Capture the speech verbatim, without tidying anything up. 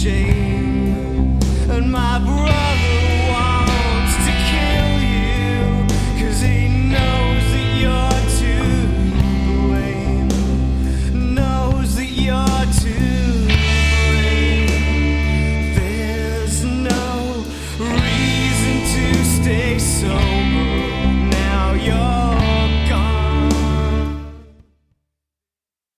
shame. And my brother wants to kill you, 'cause he knows that you're to blame. Knows that you're to blame. There's no reason to stay so